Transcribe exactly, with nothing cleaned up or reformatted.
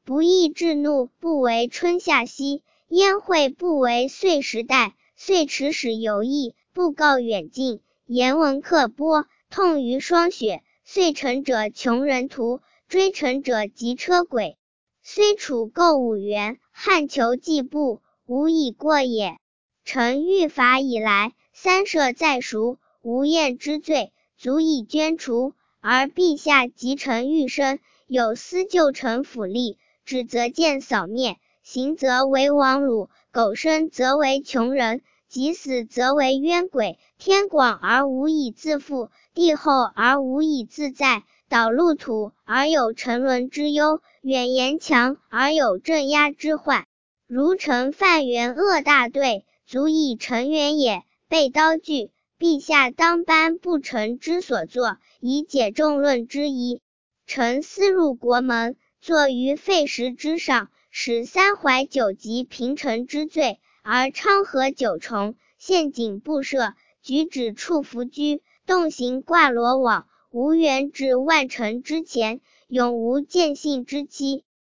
不义至怒，不为春夏息，焉会不为岁时代？遂驰使游弋，不告远近，言闻刻波，痛于霜雪。遂臣者穷人途，追臣者疾车轨。虽楚构五原，汉求计步，无以过也。臣欲伐以来，三舍在蜀，无厌之罪，足以捐除。而陛下及臣欲生，有司就臣府吏，止则见扫灭，行则为王辱，苟生则为穷人，及死则为冤鬼。天广而无以自负，地厚而无以自在，导陆土而有沉沦之忧，远言强而有镇压之患。如臣犯元恶大队，足以成元也，被刀具，陛下当颁不臣之所作，以解众论之疑。臣思入国门，坐于废石之上，使三怀九疾平臣之罪，而昌河九重，陷阱不赦，举止触伏居，动行挂罗网，无缘至万臣之前，永无见信之期。